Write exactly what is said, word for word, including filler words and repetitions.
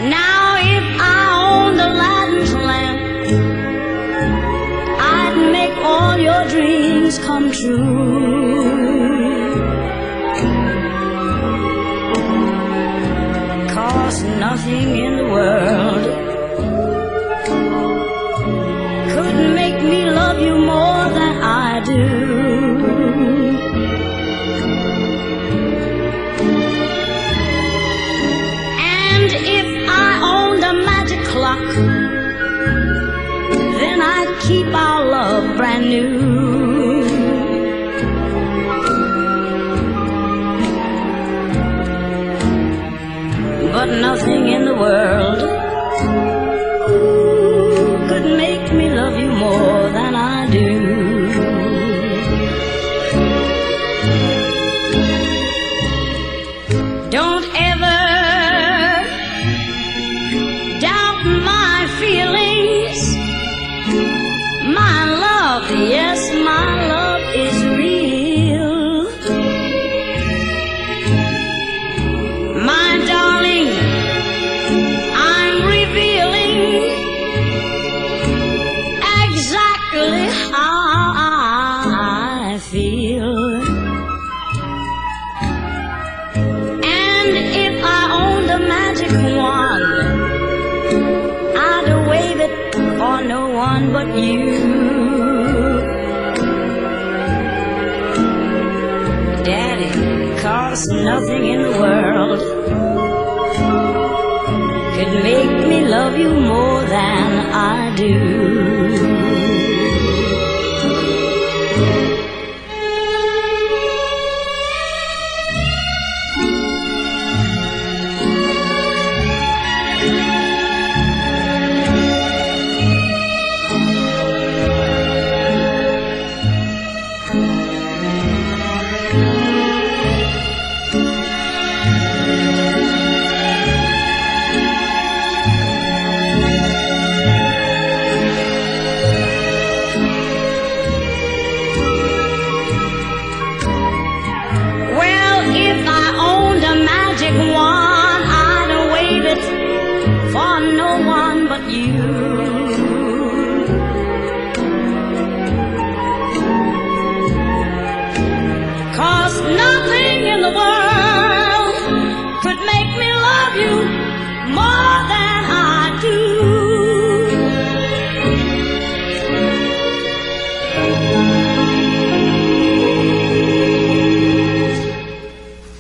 Now if I owned Aladdin's lamp, I'd make all your dreams come true. 'Cause nothing in the world could make me love you more than I do. And if I owned a magic clock, then I'd keep our love brand new. But nothing in the world could make me love you more than I do. Don't ever doubt my feelings. My love, yes, my love is real. My darling, I'm revealing exactly how I feel. And if I owned a magic wand, I'd wave it for no one but you. Daddy, 'cause nothing in the world could make me love you more than I do. One, I'd wave it for no one but you.